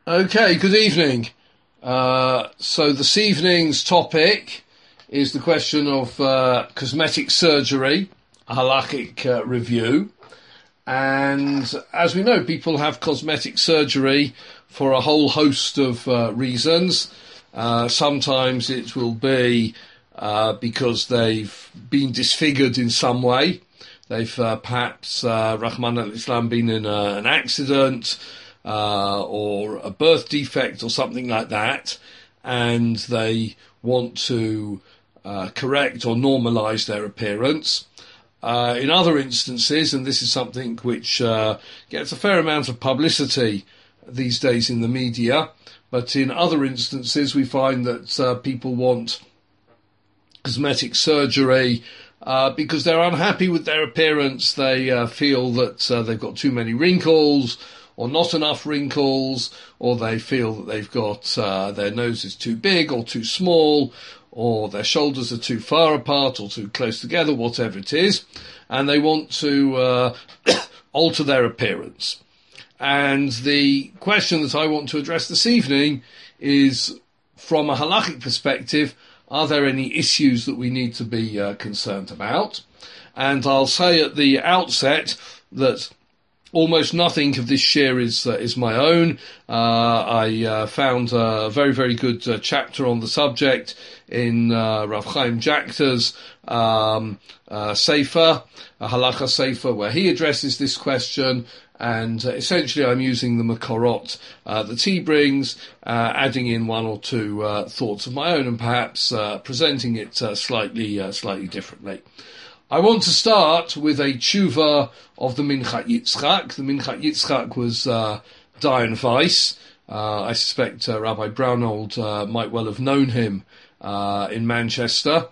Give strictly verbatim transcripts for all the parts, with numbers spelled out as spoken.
Okay, good evening. Uh, so this evening's topic is the question of uh, cosmetic surgery, a halakhic uh, review. And as we know, people have cosmetic surgery for a whole host of uh, reasons. Uh, sometimes it will be uh, because they've been disfigured in some way. They've uh, perhaps, uh, Rahman al-Islam, been in a, an accident, Uh, or a birth defect or something like that, and they want to uh, correct or normalise their appearance. Uh, in other instances, and this is something which uh, gets a fair amount of publicity these days in the media, but in other instances we find that uh, people want cosmetic surgery uh, because they're unhappy with their appearance. They uh, feel that uh, they've got too many wrinkles, or not enough wrinkles, or they feel that they've got, uh, their nose is too big or too small, or their shoulders are too far apart or too close together, whatever it is, and they want to uh, alter their appearance. And the question that I want to address this evening is, from a halakhic perspective, are there any issues that we need to be uh, concerned about? And I'll say at the outset that almost nothing of this share is uh, is my own. Uh, I uh, found a very, very good uh, chapter on the subject in uh, Rav Chaim Jakta's um, uh, Sefer, a Halacha Sefer, where he addresses this question. And uh, essentially I'm using the Makorot uh, that he brings, uh, adding in one or two uh, thoughts of my own, and perhaps uh, presenting it uh, slightly uh, slightly differently. I want to start with a tshuva of the Minchat Yitzchak. The Minchat Yitzchak was uh, Dayan Weiss. Uh, I suspect uh, Rabbi Brownold uh, might well have known him uh, in Manchester.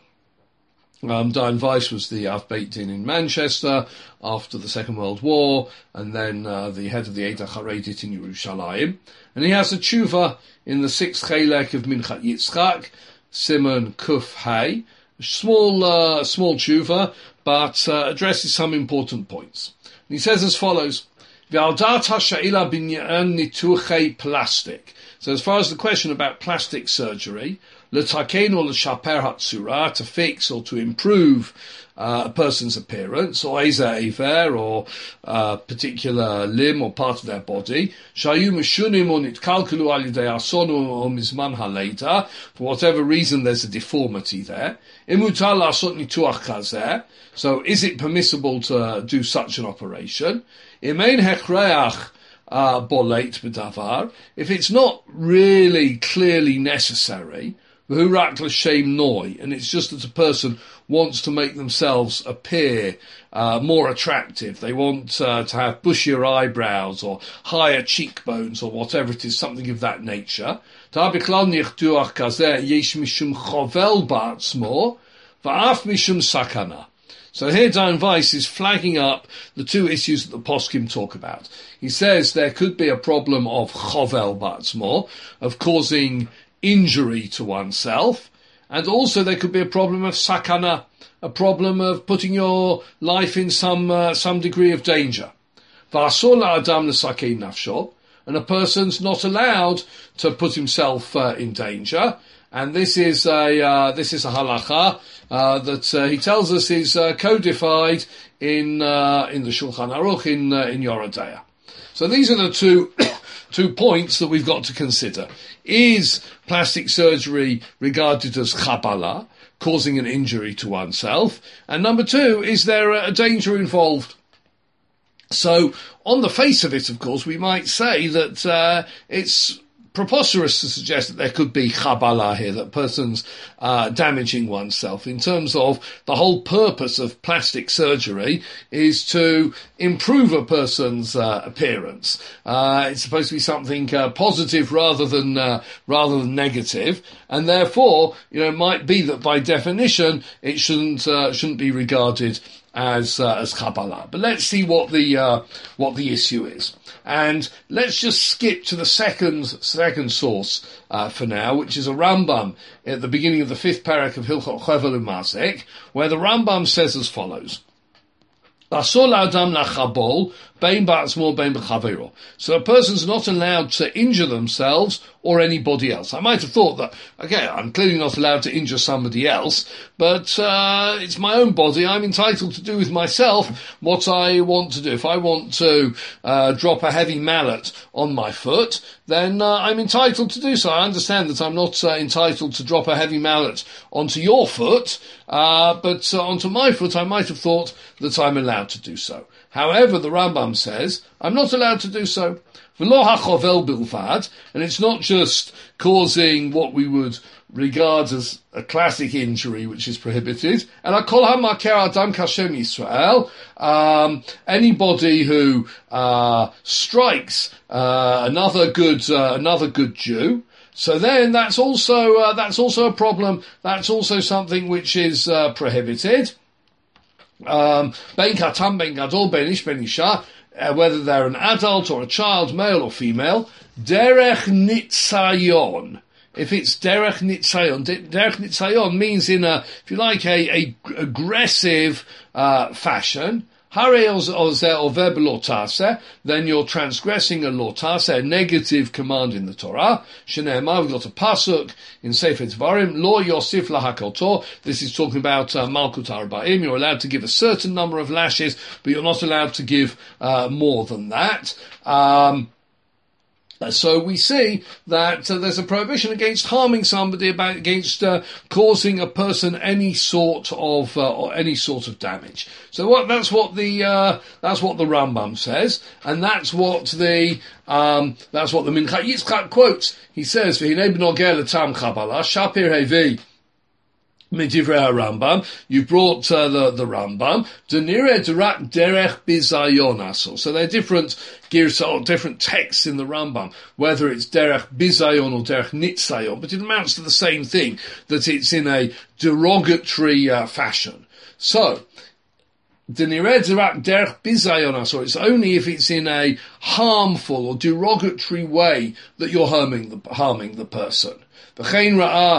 Um, Dayan Weiss was the Av Beit Din in Manchester after the Second World War, and then uh, the head of the Eidah Haredit in Yerushalayim. And he has a tshuva in the sixth chelek of Minchat Yitzchak, Simon Kuf Hay. Small, uh, small tshuva, but uh, addresses some important points. And he says as follows: V'aldat ha'sha'ila binyan nituchei plastic. So as far as the question about plastic surgery, l'taken or l'shaper hatzura, to fix or to improve uh, a person's appearance, or eza iver, or a particular limb or part of their body, shayu mishunim or nitkalkulu al yidei ason or mizman haleida, for whatever reason there's a deformity there. Imutar la'asot nituach kazeh, so is it permissible to do such an operation? Imein hechreach uh, boleit b'davar, if it's not really clearly necessary, v'hurak l'shem noi, and it's just that a person wants to make themselves appear uh, more attractive. They want uh, to have bushier eyebrows or higher cheekbones or whatever it is, something of that nature. Ta'biklal nichtuach kazeh yesh mishum chovel ba'atzmo va'af mishum sakana. So here Dayan Weiss is flagging up the two issues that the poskim talk about. He says there could be a problem of chovel ba'atzmo, of causing injury to oneself, and also there could be a problem of sakana, a problem of putting your life in some uh, some degree of danger. V'asor la'adam l'sakei nafsho, and a person's not allowed to put himself uh, in danger. And this is a uh, this is a halacha uh, that uh, he tells us is uh, codified in uh, in the Shulchan Aruch in uh, in Yoreh De'ah. So these are the two two points that we've got to consider. Is plastic surgery regarded as chabala, causing an injury to oneself? And number two, is there a danger involved? So on the face of it, of course, we might say that uh, it's preposterous to suggest that there could be chabala here, that person's uh, damaging oneself. In terms of the whole purpose of plastic surgery is to improve a person's uh, appearance. Uh, it's supposed to be something uh, positive rather than uh, rather than negative, and therefore, you know, it might be that by definition it shouldn't uh, shouldn't be regarded as uh, as chabala. But let's see what the uh, what the issue is. And let's just skip to the second second source uh, for now, which is a Rambam at the beginning of the fifth parak of Hilchot Chovel U'Mazek, where the Rambam says as follows: Asor la'adam lachabol bein ba'atzmo, bein b'chavero. So a person's not allowed to injure themselves or anybody else. I might have thought that, okay, I'm clearly not allowed to injure somebody else, but uh, it's my own body. I'm entitled to do with myself what I want to do. If I want to uh, drop a heavy mallet on my foot, then uh, I'm entitled to do so. I understand that I'm not uh, entitled to drop a heavy mallet onto your foot, uh, but uh, onto my foot I might have thought that I'm allowed to do so. However, the Rambam says, I'm not allowed to do so. V'lo hachovel bilvad, and it's not just causing what we would regard as a classic injury, which is prohibited. And akol hamaker adam kashem Yisrael, um, anybody who uh, strikes uh, another good uh, another good Jew. So then that's also uh, that's also a problem. That's also something which is uh, prohibited. Um, ben katam, ben gadol, ben ish, ben isha. Uh, whether they're an adult or a child, male or female, derech nitzayon. If it's derech nitzayon, derech nitzayon means in a, if you like, a, a aggressive uh, fashion. Hare ozer over b'lotase, then you're transgressing a lotase, a negative command in the Torah. Shneimar, we've got a pasuk in Sefer Dvarim, lo yosif lahakoto. This is talking about uh, Malkut Arba'im. You're allowed to give a certain number of lashes, but you're not allowed to give uh, more than that. Um, So we see that uh, there's a prohibition against harming somebody, about against uh, causing a person any sort of uh, or any sort of damage. So what that's what the uh, that's what the Rambam says, and that's what the um, that's what the Mincha Yitzchak quotes. He says, "V'hinei b'nogeh l'tam Kabbalah shapir hevi." Midivrei Rambam, you brought uh, the the Rambam. Denire derak derech bizayon asol. So they're different girsot, different texts in the Rambam, whether it's derech bizayon or derech nitzayon, but it amounts to the same thing, that it's in a derogatory uh, fashion. So, denire derak derech bizayon asol. It's only if it's in a harmful or derogatory way that you're harming the harming the person. He says,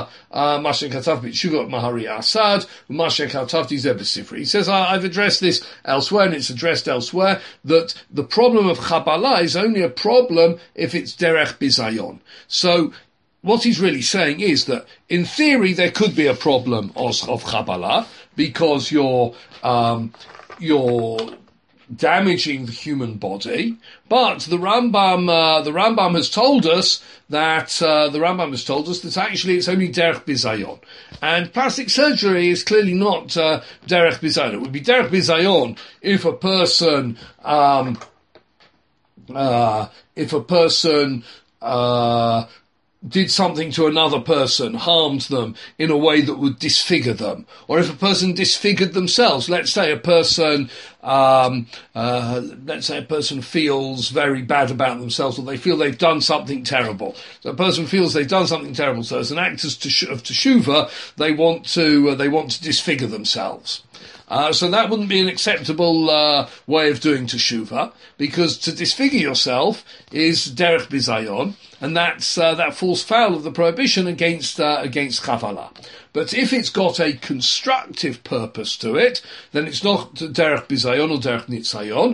I've addressed this elsewhere, and it's addressed elsewhere, that the problem of Kabbalah is only a problem if it's derech bizayon. So, what he's really saying is that, in theory, there could be a problem of, of Kabbalah, because you're, um, you're damaging the human body, but the Rambam, uh, the Rambam has told us that, uh, the Rambam has told us that actually it's only derech bizayon. And plastic surgery is clearly not, uh, derech bizayon. It would be derech bizayon if a person, um, uh, if a person, uh, did something to another person, harmed them in a way that would disfigure them. Or if a person disfigured themselves, let's say a person, um, uh, let's say a person feels very bad about themselves, or they feel they've done something terrible. So a person feels they've done something terrible, so as an act of teshuvah, they want to, uh, they want to disfigure themselves. Uh, so that wouldn't be an acceptable uh, way of doing teshuvah, because to disfigure yourself is derech bizayon, and that's uh, that falls foul of the prohibition against uh, against Kabbalah. But if it's got a constructive purpose to it, then it's not derech bizayon or derech nitzayon,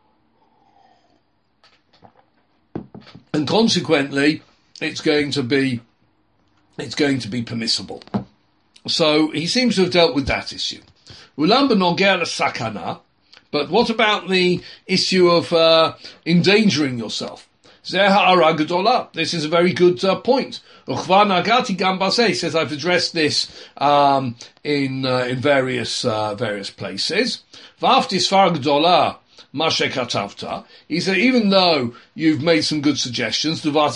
and consequently, it's going to be it's going to be permissible. So he seems to have dealt with that issue. Ulam b'nogeh l'sakana, but what about the issue of uh, endangering yourself? Zeh ha'ara gedolah. This is a very good uh, point. Uchva nagati gam baseh, says I've addressed this um, in uh, in various uh, various places. V'afti sfar gedolah mashe katavta. He said, even though you've made some good suggestions, because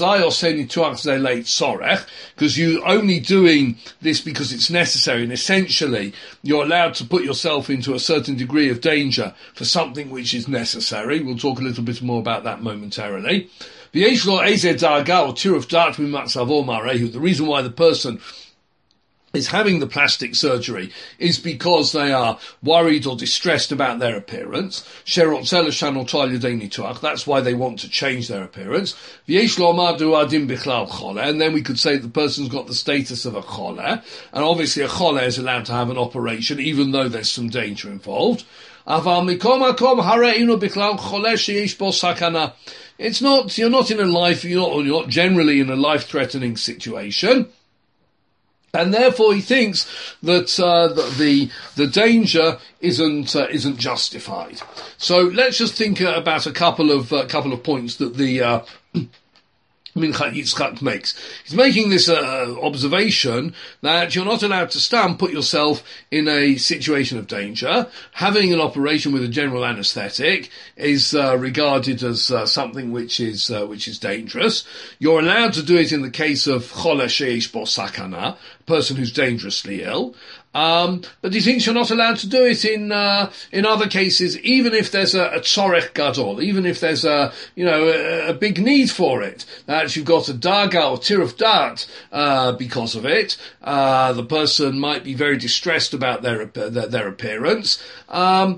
you're only doing this because it's necessary, and essentially you're allowed to put yourself into a certain degree of danger for something which is necessary. We'll talk a little bit more about that momentarily. The reason why the person is having the plastic surgery is because they are worried or distressed about their appearance. That's why they want to change their appearance. And then we could say the person's got the status of a choler, and obviously a choler is allowed to have an operation even though there's some danger involved. אבל מכל מקום, הראינו בכלל חולה שיש בו סכנה. It's not, you're not in a life, you're not, you're not generally in a life-threatening situation. And therefore he thinks that, uh, that the, the danger isn't, uh, isn't justified. So let's just think uh, about a couple of, uh, couple of points that the, uh, Minchat Yitzchak makes. He's making this uh, observation that you're not allowed to stand, put yourself in a situation of danger. Having an operation with a general anaesthetic is uh, regarded as uh, something which is uh, which is dangerous. You're allowed to do it in the case of chole sheish bo sakana, a person who's dangerously ill. Um, but he thinks you're not allowed to do it in, uh, in other cases, even if there's a, a tzorech gadol, even if there's a, you know, a, a big need for it. That you've got a daga or tir of dat, uh, because of it. Uh, the person might be very distressed about their, their, their appearance. Um,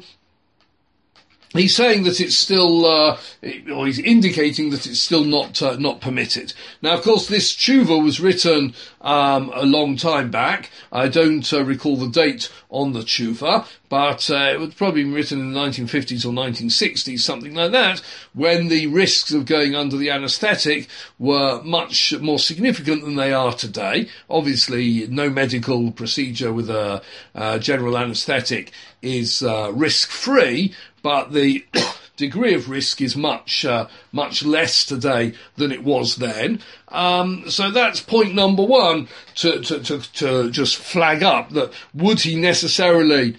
He's saying that it's still, uh, or he's indicating that it's still not uh, not permitted. Now, of course, this tshuva was written um, a long time back. I don't uh, recall the date on the tshuva, but uh, it would probably be written in the nineteen fifties or nineteen sixties, something like that, when the risks of going under the anaesthetic were much more significant than they are today. Obviously, no medical procedure with a uh, general anaesthetic is uh, risk-free, but the degree of risk is much, uh, much less today than it was then. Um, so that's point number one to, to, to, to just flag up that would he necessarily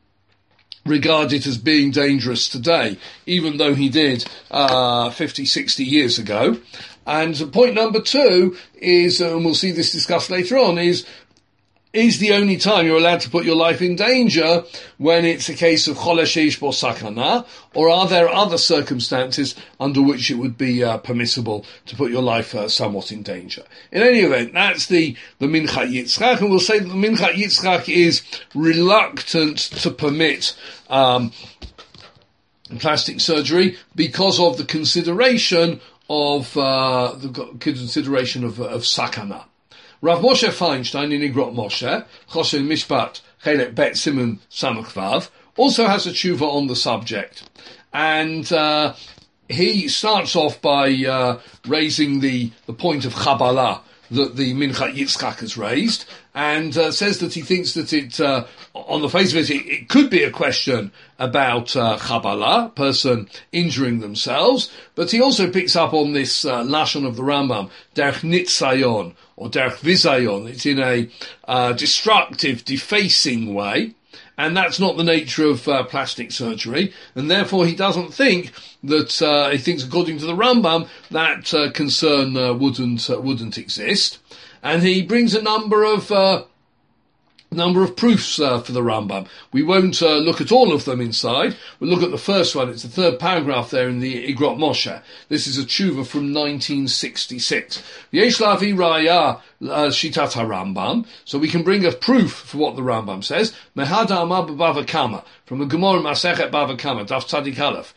regard it as being dangerous today, even though he did, uh, fifty, sixty years ago. And point number two is, and we'll see this discussed later on, is is the only time you're allowed to put your life in danger when it's a case of chole sheish bo sakana, or are there other circumstances under which it would be uh, permissible to put your life uh, somewhat in danger? In any event, that's the, the Minchat Yitzchak, and we'll say that the Minchat Yitzchak is reluctant to permit um, plastic surgery because of the consideration of uh, the consideration of, of sakana. Rav Moshe Feinstein in Igrot Moshe, Choshen Mishpat, Chelek Bet Simon Samach Vav, also has a tshuva on the subject. And uh, he starts off by uh, raising the, the point of Chabbalah that the Minchat Yitzchak has raised, and uh, says that he thinks that it, uh, on the face of it, it, it could be a question about uh, Chabbalah, person injuring themselves, but he also picks up on this uh, lashon of the Rambam, derech nitzayon, or derech vizayon. It's in a uh, destructive, defacing way, and that's not the nature of uh, plastic surgery, and therefore he doesn't think that, uh, he thinks according to the Rambam, that uh, concern uh, wouldn't uh, wouldn't exist. And he brings a number of uh, number of proofs uh, for the Rambam. We won't uh, look at all of them inside. We'll look at the first one. It's the third paragraph there in the Igrot Moshe. This is a tshuva from nineteen sixty-six. Yesh lavi raya shitat HaRambam. So we can bring a proof for what the Rambam says. Mehada amar b'Bava Kama, from the Gemara Masechet Bava Kama, Daf Tzadik Aleph.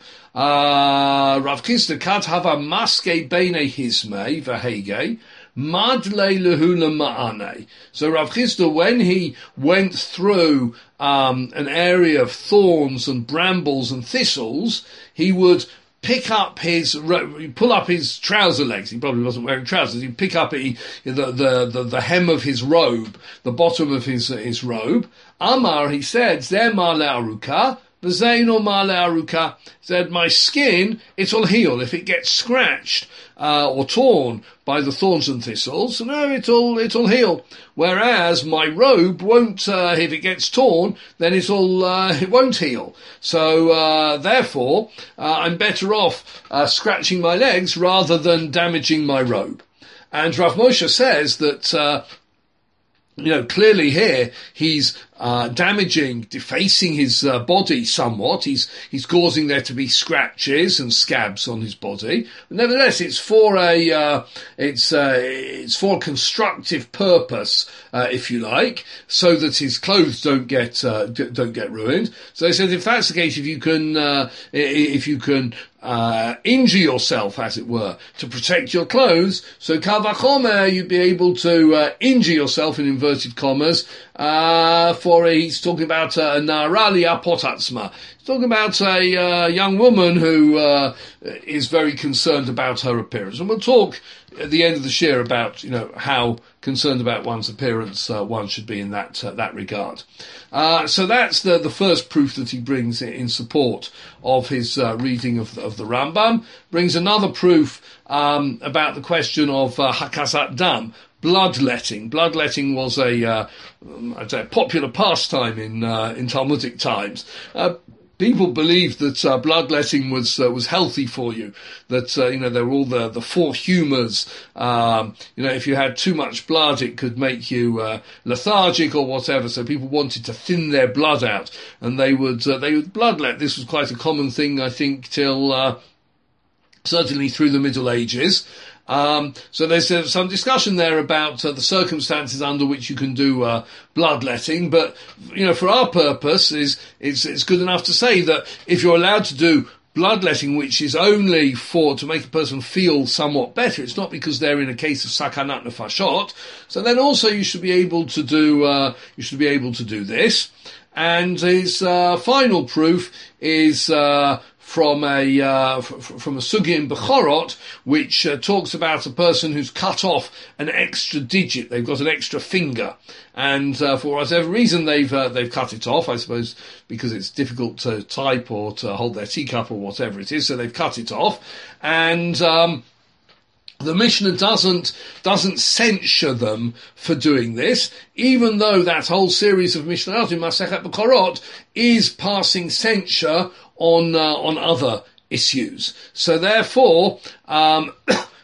Uh, Rav Chisda kat hava maske beinei hizmei v'heigei, madlei lehula ma'anei. So Rav Chisda, when he went through um, an area of thorns and brambles and thistles, he would pick up his, pull up his trouser legs. He probably wasn't wearing trousers. He'd pick up he, the, the, the, the hem of his robe, the bottom of his, his robe. Amar, he said, Zeh ma'ale aruka, v'zeino ma'ale aruka. Said, my skin, it'll heal. If it gets scratched, uh, or torn by the thorns and thistles, no, it'll, it'll heal. Whereas my robe won't, uh, if it gets torn, then it'll, uh, it won't heal. So, uh, therefore, uh, I'm better off, uh, scratching my legs rather than damaging my robe. And Rav Moshe says that, uh, you know, clearly here he's uh, damaging, defacing his uh, body somewhat. He's he's causing there to be scratches and scabs on his body. But nevertheless, it's for a uh, it's uh, it's for a constructive purpose, uh, if you like, so that his clothes don't get uh, d- don't get ruined. So they said, if that's the case, if you can uh, if you can. Uh, injure yourself, as it were, to protect your clothes. So kal vachomer, you'd be able to uh, injure yourself in inverted commas uh, for a, he's talking about a Naralia Potatsma. He's talking about a uh, young woman who uh, is very concerned about her appearance. And we'll talk at the end of the shir about, you know, how concerned about one's appearance uh, one should be in that uh, that regard. Uh, so that's the, the first proof that he brings in support of his uh, reading of, of the Rambam. Brings another proof um, about the question of uh, Hakazat Dam, bloodletting. Bloodletting was a, uh, I'd say a popular pastime in uh, in Talmudic times. Uh, People believed that uh, bloodletting was uh, was healthy for you. That uh, you know there were all the the four humours. Um, you know, if you had too much blood, it could make you uh, lethargic or whatever. So people wanted to thin their blood out, and they would uh, they would bloodlet. This was quite a common thing, I think, till uh, certainly through the Middle Ages. Um, so there's uh, some discussion there about uh, the circumstances under which you can do uh, bloodletting, but you know, for our purpose, is it's it's good enough to say that if you're allowed to do bloodletting, which is only for to make a person feel somewhat better, it's not because they're in a case of sakanat nefashot. So then also you should be able to do uh, you should be able to do this. And his uh, final proof is uh, from a uh, f- from a sugi in Bechorot, which uh, talks about a person who's cut off an extra digit. They've got an extra finger, and uh, for whatever reason they've uh, they've cut it off. I suppose because it's difficult to type or to hold their teacup or whatever it is, so they've cut it off. And um, the Mishnah doesn't doesn't censure them for doing this, even though that whole series of Mishnayot in Masechet Bechorot is passing censure on uh, on other issues. So therefore, um,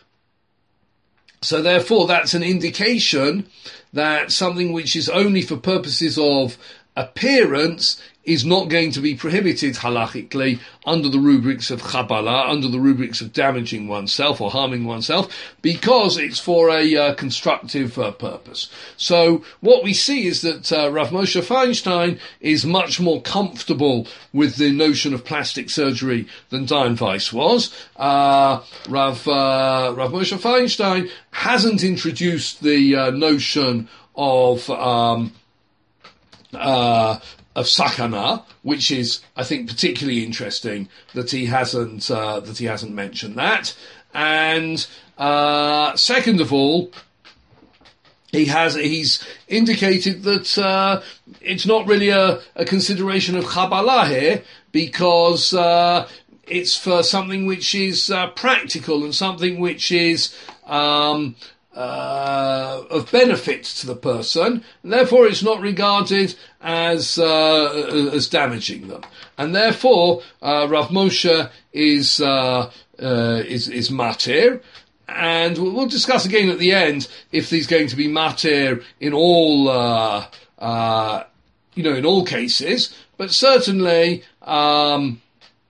so therefore, that's an indication that something which is only for purposes of appearance is not going to be prohibited halachically under the rubrics of Chabala, under the rubrics of damaging oneself or harming oneself, because it's for a uh, constructive uh, purpose. So what we see is that uh, Rav Moshe Feinstein is much more comfortable with the notion of plastic surgery than Dayan Weiss was. Uh, Rav, uh, Rav Moshe Feinstein hasn't introduced the uh, notion of um, uh, of sakana, which is, I think, particularly interesting that he hasn't uh, that he hasn't mentioned that. And uh, second of all, he has he's indicated that uh, it's not really a, a consideration of Chabala here, because uh, it's for something which is uh, practical and something which is Um, Uh, of benefit to the person, and therefore it's not regarded as uh, as damaging them. And therefore, uh, Rav Moshe is uh, uh, is is matir, and we'll, we'll discuss again at the end if he's going to be matir in all uh, uh, you know in all cases, but certainly um,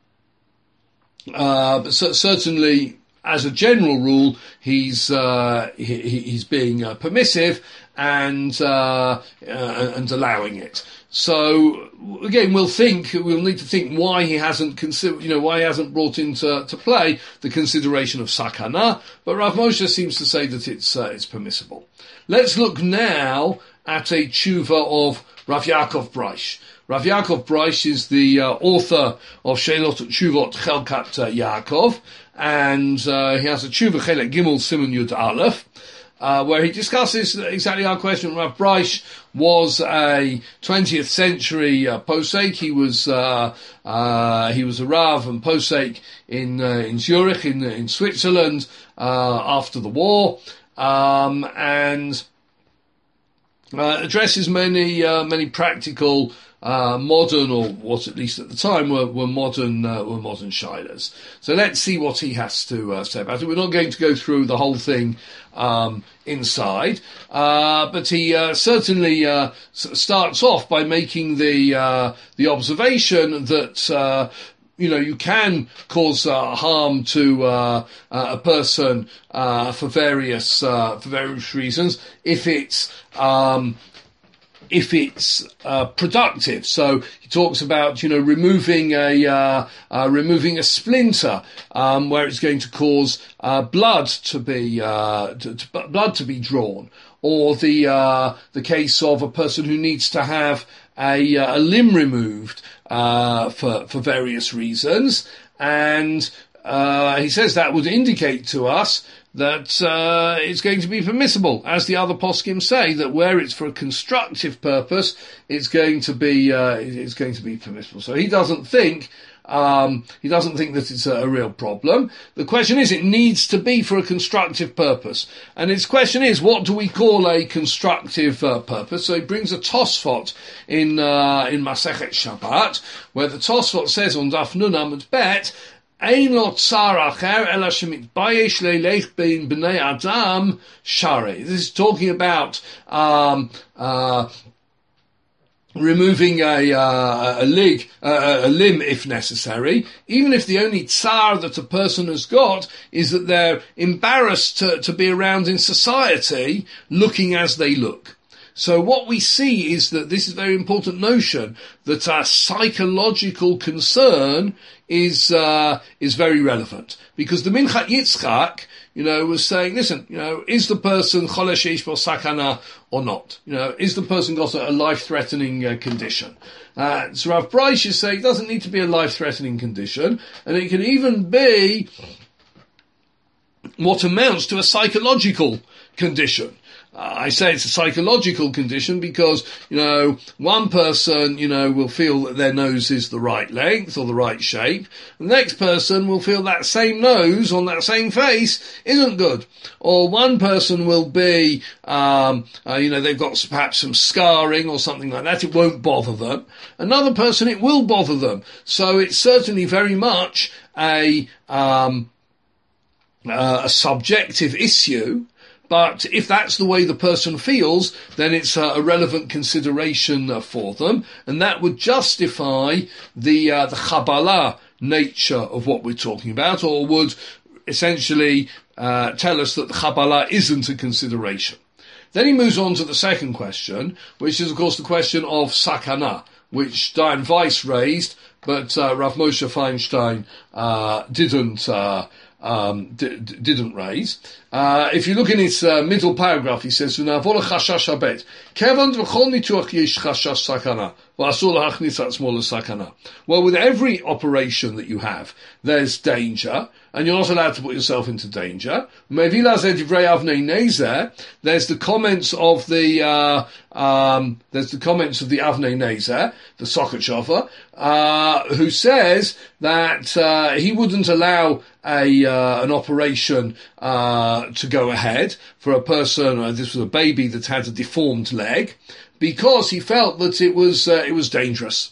uh, but c- certainly. As a general rule, he's uh, he, he's being uh, permissive and uh, uh, and allowing it. So again, we'll think we'll need to think why he hasn't consider, you know, why he hasn't brought into to play the consideration of sakana. But Rav Moshe seems to say that it's uh, it's permissible. Let's look now at a tshuva of Rav Yaakov Breish. Rav Yaakov Breish is the uh, author of Sheilot Tshuvot Chelkat uh, Yaakov, and uh, he has a tshuva Chelek Gimel Siman Yud Aleph, uh, where he discusses exactly our question. Rav Breish was a twentieth century uh, posek. He was uh, uh, he was a Rav and posek in uh, in Zurich in in Switzerland uh, after the war, um, and uh, addresses many uh, many practical. Uh, modern, or what at least at the time were, were modern, uh, were modern shilas. So let's see what he has to uh, say about it. We're not going to go through the whole thing um, inside, uh, but he uh, certainly uh, s- starts off by making the uh, the observation that uh, you know you can cause uh, harm to uh, uh, a person uh, for various uh, for various reasons if it's um, if it's uh, productive. So he talks about, you know, removing a uh, uh, removing a splinter um, where it's going to cause uh, blood to be uh, to, to, blood to be drawn, or the uh, the case of a person who needs to have a, a limb removed uh, for for various reasons, and uh, he says that would indicate to us that uh, it's going to be permissible, as the other poskim say, that where it's for a constructive purpose, it's going to be uh, it's going to be permissible. So he doesn't think um, he doesn't think that it's a, a real problem. The question is, it needs to be for a constructive purpose, and his question is, what do we call a constructive uh, purpose? So he brings a Tosfot in uh, in Masechet Shabbat, where the Tosfot says on Daf Nun Amud Bet, Ein lo tsar acher ela shemitbayesh leilech bein bnei adam shari. This is talking about um, uh, removing a, uh, a leg, uh, a limb if necessary, even if the only tsar that a person has got is that they're embarrassed to, to be around in society looking as they look. So what we see is that this is a very important notion, that our psychological concern is uh, is very relevant. Because the Minchat Yitzchak, you know, was saying, listen, you know, is the person Chole Sheish Bo Sakana or not? You know, is the person got a, a life-threatening uh, condition? Uh, so Rav Breish is saying it doesn't need to be a life-threatening condition, and it can even be what amounts to a psychological condition. Uh, I say it's a psychological condition because, you know, one person, you know, will feel that their nose is the right length or the right shape. The next person will feel that same nose on that same face isn't good. Or one person will be, um, uh, you know, they've got perhaps some scarring or something like that. It won't bother them. Another person, it will bother them. So it's certainly very much a, um, uh, a subjective issue. But if that's the way the person feels, then it's a, a relevant consideration uh, for them, and that would justify the uh, the Kabbalah nature of what we're talking about, or would essentially uh, tell us that the Kabbalah isn't a consideration. Then he moves on to the second question, which is, of course, the question of sakana, which Dayan Weiss raised, but uh, Rav Moshe Feinstein uh, didn't uh, um, d- d- didn't raise. Uh, if you look in his uh, middle paragraph, he says, "V'na'avol chashash habet, kevan v'chol nituach yesh chashash sakana, v'asur lahachnis atzmo l'sakana." Well, with every operation that you have, there's danger, and you're not allowed to put yourself into danger. There's the comments of the uh, um, there's the comments of the Avnei Nezer, the socket shover, uh, who says that uh, he wouldn't allow a uh, an operation uh, to go ahead for a person. Uh, this was a baby that had a deformed leg, because he felt that it was uh, it was dangerous.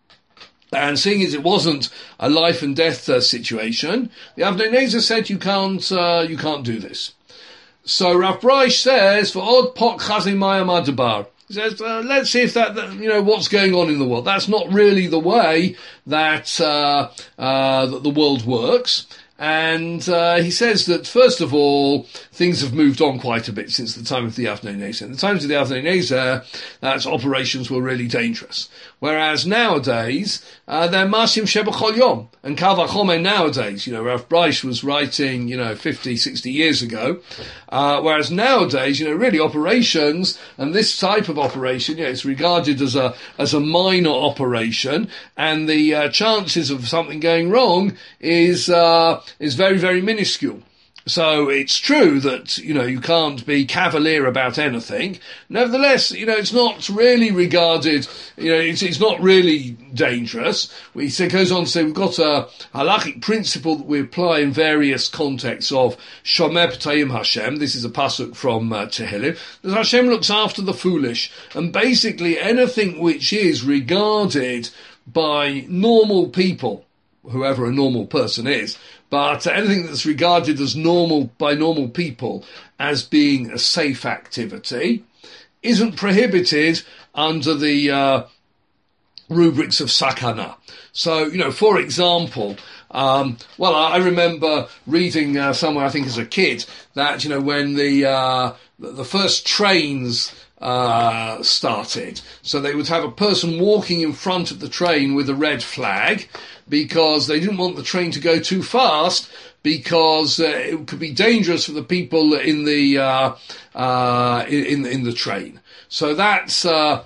And seeing as it wasn't a life and death uh, situation, the Avnei Nezer said you can't uh, you can't do this. So Rav Breish says, for od pot chazim maya madabar. He says, uh, let's see if that, that, you know, what's going on in the world. That's not really the way that uh, uh, that the world works. And uh, he says that, first of all, things have moved on quite a bit since the time of the Avnei Nezer. In the times of the Avnei Nezer, that's operations were really dangerous. Whereas nowadays, uh, they're masim shebachol yom. And kal vachomei nowadays, you know, Rav Breish was writing, you know, fifty, sixty years ago. Uh, whereas nowadays, you know, really operations, and this type of operation, you know, it's regarded as a, as a minor operation, and the uh, chances of something going wrong is, uh, is very, very minuscule. So it's true that, you know, you can't be cavalier about anything. Nevertheless, you know, it's not really regarded, you know, it's, it's not really dangerous. He goes on to say we've got a halachic principle that we apply in various contexts of Shomer P'tayim Hashem. This is a pasuk from uh, Tehillim. That Hashem looks after the foolish. And basically anything which is regarded by normal people, whoever a normal person is, but anything that's regarded as normal by normal people as being a safe activity isn't prohibited under the uh, rubrics of sakana. So, you know, for example, um, well, I remember reading uh, somewhere, I think as a kid, that, you know, when the uh, the first trains uh, started. So they would have a person walking in front of the train with a red flag because they didn't want the train to go too fast, because uh, it could be dangerous for the people in the uh, uh, in in the train. So that's uh,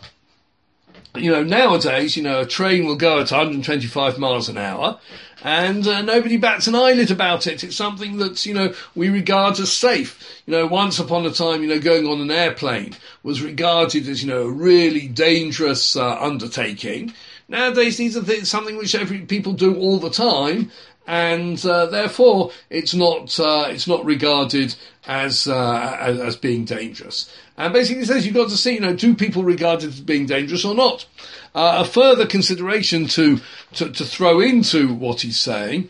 you know, nowadays, you know, a train will go at one hundred twenty-five miles an hour, and uh, nobody bats an eyelid about it. It's something that, you know, we regard as safe. You know, once upon a time, you know, going on an airplane was regarded as, you know, a really dangerous uh, undertaking. Nowadays, these are th- something which every people do all the time, and uh, therefore it's not uh, it's not regarded as, uh, as as being dangerous. And basically it says you've got to see, you know, do people regard it as being dangerous or not? Uh, a further consideration to, to to throw into what he's saying,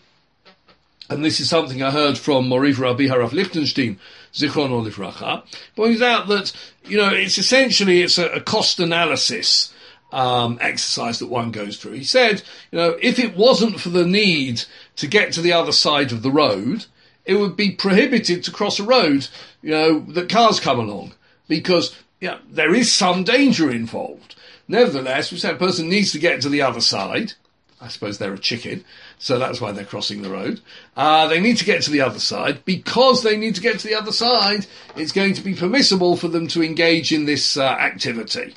and this is something I heard from Moriv Rabbi Harav Lichtenstein, Zichrono Livracha, points out that, you know, it's essentially it's a, a cost analysis Um, exercise that one goes through. He said, you know, if it wasn't for the need to get to the other side of the road, it would be prohibited to cross a road, you know, that cars come along, because, you know, there is some danger involved. Nevertheless, we say a person needs to get to the other side. I suppose they're a chicken, so that's why they're crossing the road. Uh, they need to get to the other side. Because they need to get to the other side, it's going to be permissible for them to engage in this uh, activity.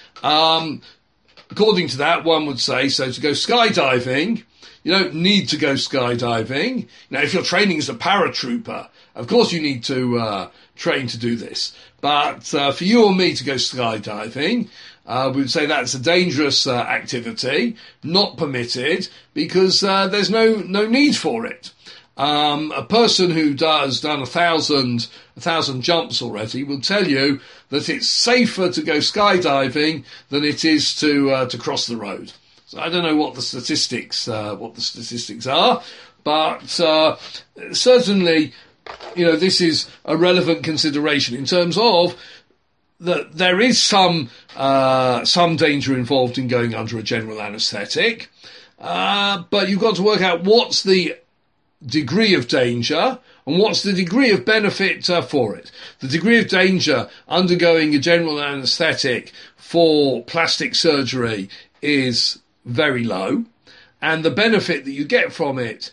Um, according to that, one would say, so to go skydiving, you don't need to go skydiving. Now, if you're training as a paratrooper, of course you need to uh, train to do this. But uh, for you or me to go skydiving, uh, we would say that's a dangerous uh, activity, not permitted, because uh, there's no no need for it. Um, a person who does done a thousand a thousand jumps already will tell you that it's safer to go skydiving than it is to uh, to cross the road. So I don't know what the statistics uh, what the statistics are, but uh, certainly, you know, this is a relevant consideration in terms of that there is some uh, some danger involved in going under a general anaesthetic, uh, but you've got to work out what's the degree of danger and what's the degree of benefit uh, for it. The degree of danger undergoing a general anaesthetic for plastic surgery is very low, and the benefit that you get from it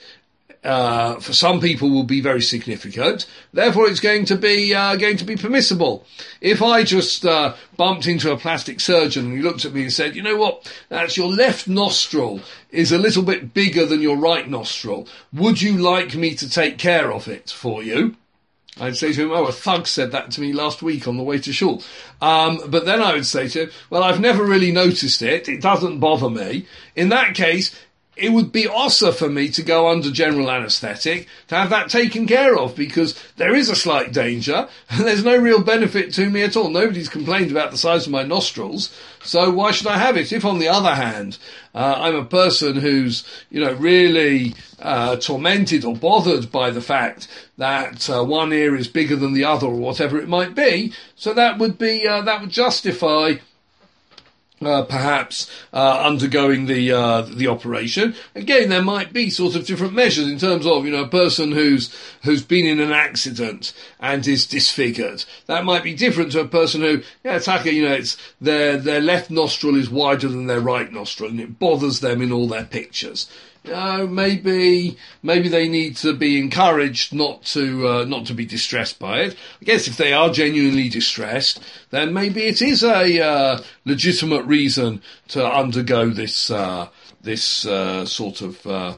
uh, for some people will be very significant. Therefore, it's going to be uh, going to be permissible. If I just uh, bumped into a plastic surgeon and he looked at me and said, "You know what? That's your left nostril is a little bit bigger than your right nostril. Would you like me to take care of it for you?" I'd say to him, "Oh, a thug said that to me last week on the way to shul." Um, but then I would say to him, "Well, I've never really noticed it. It doesn't bother me. In that case, it would be also for me to go under general anaesthetic to have that taken care of, because there is a slight danger and there's no real benefit to me at all. Nobody's complained about the size of my nostrils, so why should I have it? If, on the other hand, uh, I'm a person who's, you know, really uh, tormented or bothered by the fact that uh, one ear is bigger than the other or whatever it might be, so that would be uh, that would justify Uh, perhaps uh, undergoing the uh, the operation. Again, there might be sort of different measures in terms of, you know, a person who's who's been in an accident and is disfigured. That might be different to a person who, yeah, Taka, you know, it's their their left nostril is wider than their right nostril, and it bothers them in all their pictures. You know, maybe maybe they need to be encouraged not to uh, not to be distressed by it. I guess if they are genuinely distressed, then maybe it is a uh, legitimate reason to undergo this uh, this uh, sort of uh,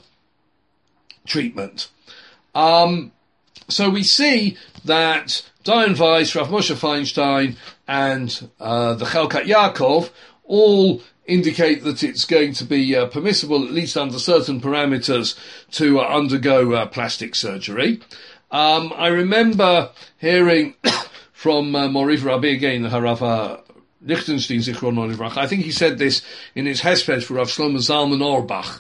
treatment. Um, so we see that Dayan Weiss, Rav Moshe Feinstein, and uh, the Chelkat Yaakov all indicate that it's going to be uh, permissible, at least under certain parameters, to uh, undergo uh, plastic surgery. Um, I remember hearing from uh, Moriv Rabbi again, Harav uh, Lichtenstein, Zichrono Livrach. I think he said this in his Hesped for Rav Shlomo Zalman Auerbach.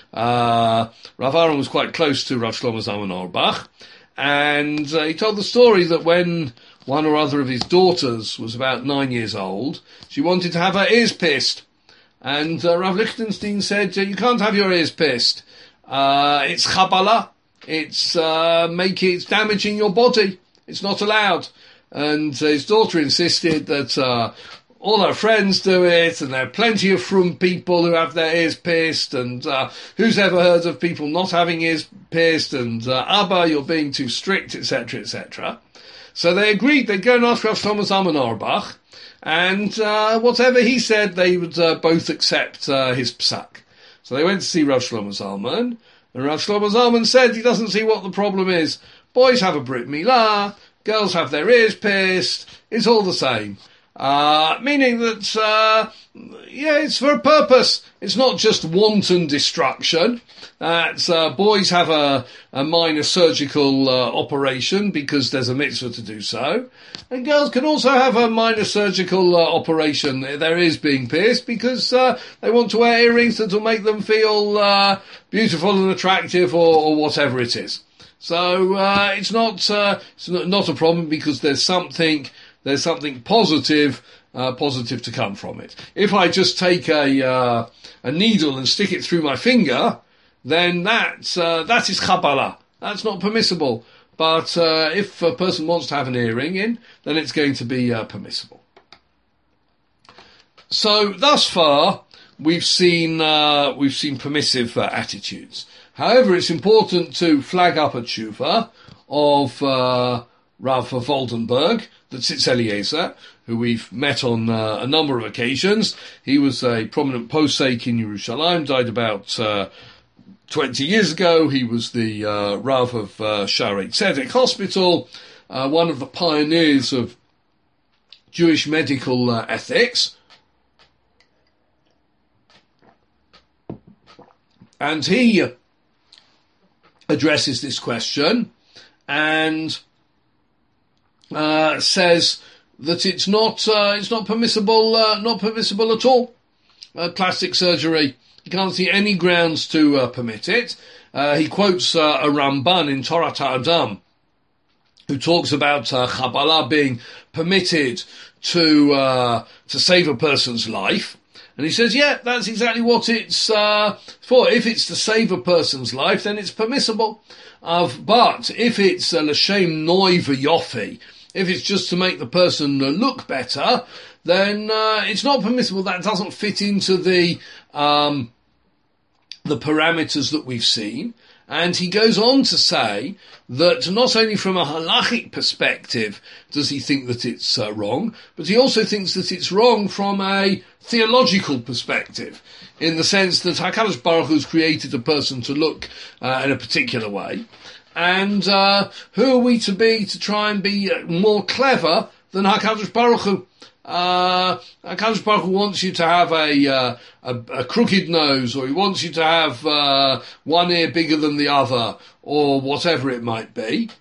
Uh, Rav Aaron was quite close to Rav Shlomo Zalman Auerbach, and uh, he told the story that when one or other of his daughters was about nine years old, she wanted to have her ears pierced. And uh, Rav Lichtenstein said, you can't have your ears pierced. Uh, it's Kabbalah. It's, uh, making, it's damaging your body. It's not allowed. and his daughter insisted that uh, all her friends do it, and there are plenty of frum people who have their ears pierced, and uh, who's ever heard of people not having ears pierced, and uh, Abba, you're being too strict, et cetera, et cetera. So they agreed they'd go and ask Rav Shlomo Zalman Auerbach, and uh, whatever he said, they would uh, both accept uh, his psak. So they went to see Rav Shlomo Zalman, and Rav Shlomo Zalman said he doesn't see what the problem is. Boys have a Brit Milah, girls have their ears pierced, it's all the same. Uh, meaning that, uh, yeah, it's for a purpose. It's not just wanton destruction. That uh, boys have a, a minor surgical uh, operation because there's a mitzvah to do so. And girls can also have a minor surgical uh, operation, their ears being pierced, because uh, they want to wear earrings that will make them feel uh, beautiful and attractive, or, or whatever it is. So uh, it's not uh, it's not a problem, because there's something there's something positive uh, positive to come from it. If I just take a uh, a needle and stick it through my finger, then that uh, that is Kabbalah. That's not permissible. But uh, if a person wants to have an earring in, then it's going to be uh, permissible. So thus far, we've seen uh, we've seen permissive uh, attitudes. However, it's important to flag up a tshuva of uh, Rav Waldenberg, the Tzitz Eliezer, who we've met on uh, a number of occasions. He was a prominent posek in Yerushalayim, died about uh, twenty years ago. He was the uh, Rav of uh, Shaarei Tzedek Hospital, uh, one of the pioneers of Jewish medical uh, ethics. And he addresses this question and uh, says that it's not uh, it's not permissible uh, not permissible at all. Uh, plastic surgery, he can't see any grounds to uh, permit it. Uh, he quotes uh, a Ramban in Torah Ta'adam, who talks about uh, Kabbalah being permitted to uh, to save a person's life. And he says, yeah, that's exactly what it's uh, for. If it's to save a person's life, then it's permissible. Uh, but if it's uh, l'shem noi v'yofi, if it's just to make the person uh, look better, then uh, it's not permissible. That doesn't fit into the um, the parameters that we've seen. And he goes on to say that not only from a halachic perspective does he think that it's uh, wrong, but he also thinks that it's wrong from a theological perspective, in the sense that HaKadosh Baruch Hu has created a person to look uh, in a particular way. And uh, who are we to be to try and be more clever than HaKadosh Baruch Hu? Uh, HaKadosh Baruch Hu wants you to have a, uh, a, a crooked nose, or he wants you to have uh, one ear bigger than the other, or whatever it might be.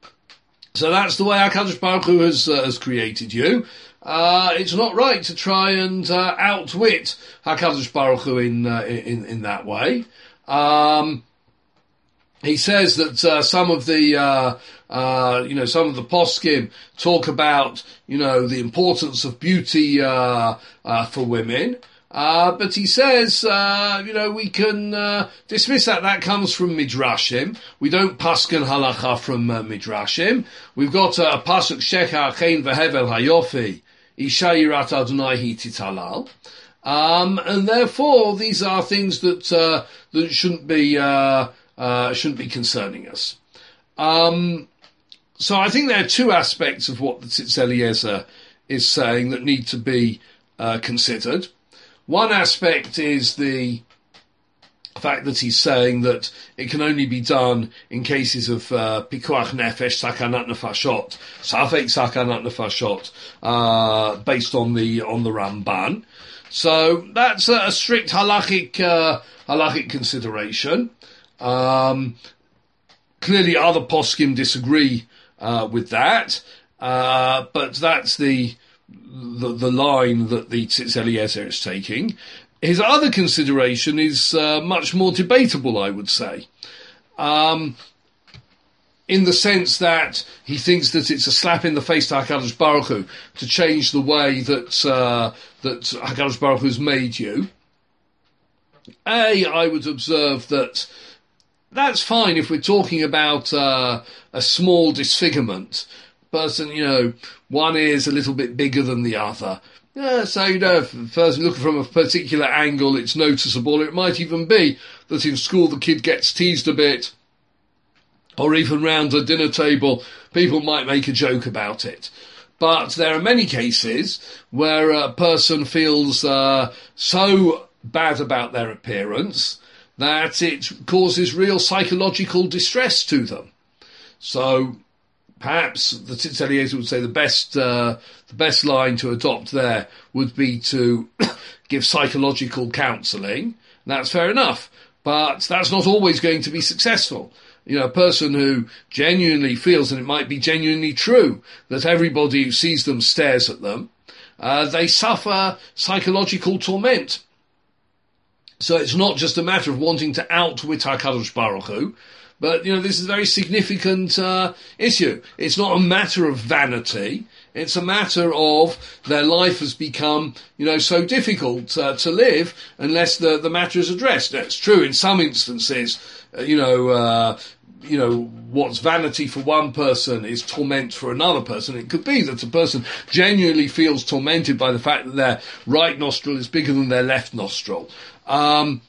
So that's the way HaKadosh Baruch Hu has, uh, has created you. Uh, it's not right to try and uh, outwit HaKadosh Baruch Hu in, uh, in, in that way. Um, he says that uh, some of the, uh, uh, you know, some of the poskim talk about, you know, the importance of beauty uh, uh, for women. Uh, but he says, uh, you know, we can uh, dismiss that. That comes from Midrashim. We don't pasken halacha from uh, Midrashim. We've got uh, a pasuk shecha achein vehevel hayofi isha yirat Adonai hi titalal. Um, and therefore, these are things that uh, that shouldn't be uh, uh, shouldn't be concerning us. Um, so I think there are two aspects of what the Tzitz Eliezer is saying that need to be uh, considered. One aspect is the fact that he's saying that it can only be done in cases of uh, pikuach nefesh, sakanat nefashot, safek sakanat nefashot, uh, based on the on the Ramban. So that's a, a strict halachic uh, halachic consideration. Um, clearly, other poskim disagree uh, with that, uh, but that's the The, the line that the Tzitz Eliezer is taking. His other consideration is uh, much more debatable, I would say, um, in the sense that he thinks that it's a slap in the face to HaKadosh Baruch Hu to change the way that uh, that HaKadosh Baruch Hu has made you. A, I would observe that that's fine if we're talking about uh, a small disfigurement. person, you know, one ear's a little bit bigger than the other. Yeah, so, you know, if the person looking from a particular angle, it's noticeable. It might even be that in school the kid gets teased a bit, or even round a dinner table, people might make a joke about it. But there are many cases where a person feels uh, so bad about their appearance that it causes real psychological distress to them. So perhaps the Tzitz Eliezer would say the best uh, the best line to adopt there would be to give psychological counselling. That's fair enough, but that's not always going to be successful. You know, a person who genuinely feels, and it might be genuinely true, that everybody who sees them stares at them, uh, they suffer psychological torment. So it's not just a matter of wanting to outwit HaKadosh Baruch Hu, but, you know, this is a very significant uh, issue. It's not a matter of vanity. It's a matter of their life has become, you know, so difficult uh, to live unless the, the matter is addressed. Now, it's true in some instances, uh, you know, uh, you know, what's vanity for one person is torment for another person. It could be that a person genuinely feels tormented by the fact that their right nostril is bigger than their left nostril. Um,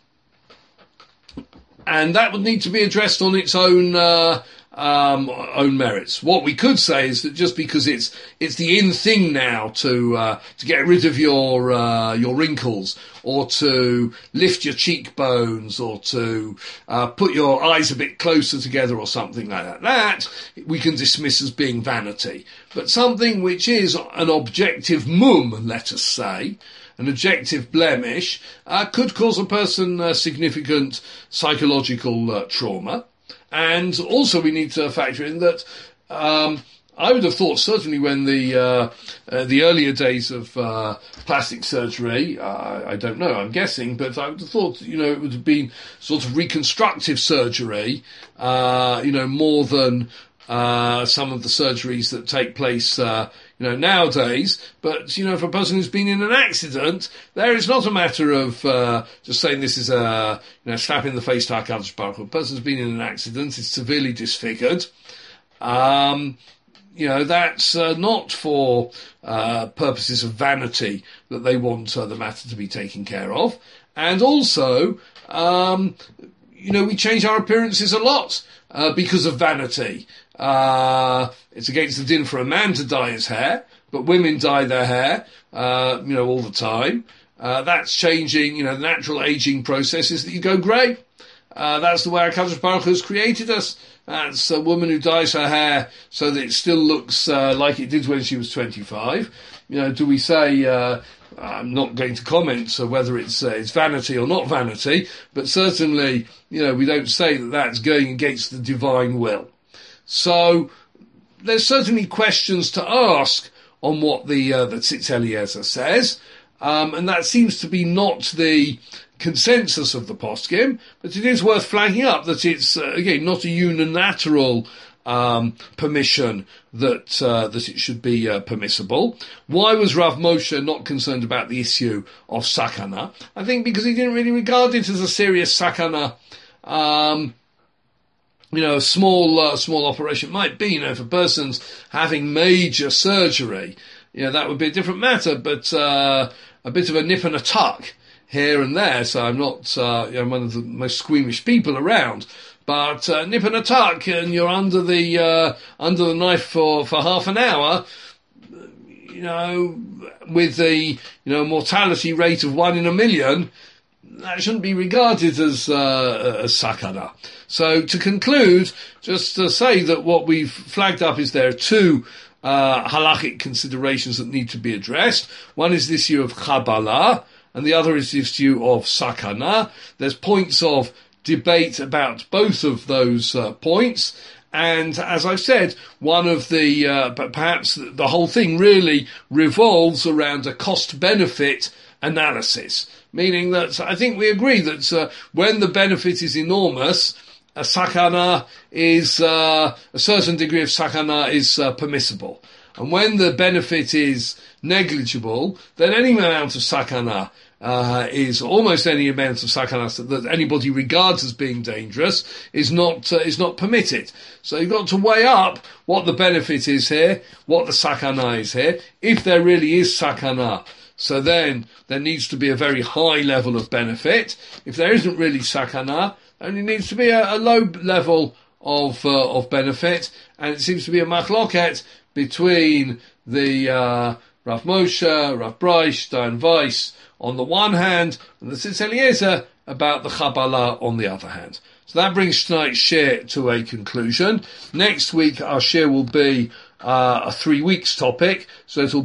and that would need to be addressed on its own, uh, um, own merits. What we could say is that just because it's, it's the in thing now to, uh, to get rid of your, uh, your wrinkles, or to lift your cheekbones, or to, uh, put your eyes a bit closer together or something like that, that we can dismiss as being vanity. But something which is an objective mum, let us say, an objective blemish, uh, could cause a person uh, significant psychological uh, trauma. And also we need to factor in that um, I would have thought certainly when the uh, uh, the earlier days of uh, plastic surgery, uh, I don't know, I'm guessing, but I would have thought, you know, it would have been sort of reconstructive surgery, uh, you know, more than uh, some of the surgeries that take place uh, you know, nowadays. But, you know, for a person who's been in an accident, there is not a matter of uh, just saying this is a, you know, slap in the face to HaKadosh Baruch Hu. A person's been in an accident, is severely disfigured. Um, you know, that's uh, not for uh, purposes of vanity that they want uh, the matter to be taken care of. And also, um, you know, we change our appearances a lot uh, because of vanity. Uh, it's against the din for a man to dye his hair, but women dye their hair, uh, you know, all the time. Uh, that's changing, you know, the natural aging process is that you go grey. Uh, that's the way HaKadosh Baruch Hu has created us. That's a woman who dyes her hair so that it still looks uh, like it did when she was twenty-five. You know, do we say, uh, I'm not going to comment so whether it's, uh, it's vanity or not vanity, but certainly, you know, we don't say that that's going against the divine will. So there's certainly questions to ask on what the uh, the Tzitz Eliezer says, um, and that seems to be not the consensus of the poskim, but it is worth flagging up that it's uh, again not a unilateral um, permission that uh, that it should be uh, permissible. Why was Rav Moshe not concerned about the issue of sakana? I think because he didn't really regard it as a serious sakana. Um, You know, a small, uh, small operation might be, you know, if a person's having major surgery, you know, that would be a different matter, but, uh, a bit of a nip and a tuck here and there, so I'm not, uh, you know, one of the most squeamish people around, but, uh, nip and a tuck, and you're under the, uh, under the knife for, for half an hour, you know, with the, you know, mortality rate of one in a million, that shouldn't be regarded as, uh, as sakana. So to conclude, just to say that what we've flagged up is there are two uh, halachic considerations that need to be addressed. One is the issue of Kabbalah, and the other is the issue of sakana. There's points of debate about both of those uh, points. And as I've said, one of the, uh, but perhaps the whole thing really revolves around a cost-benefit analysis. Meaning that I think we agree that uh, when the benefit is enormous, a sakana is, uh, a certain degree of sakana is uh, permissible. And when the benefit is negligible, then any amount of sakana uh, is almost any amount of sakana that anybody regards as being dangerous is not uh, is not permitted. So you've got to weigh up what the benefit is here, what the sakana is here. If there really is sakana, so then there needs to be a very high level of benefit. If there isn't really sakana, then it needs to be a, a low level of uh, of benefit. And it seems to be a machloket between the uh, Rav Moshe, Rav Breish, Dan Weiss on the one hand, and the Tzitz Eliezer about the Chabbalah on the other hand. So that brings tonight's share to a conclusion. Next week our share will be uh, a three weeks topic, so it'll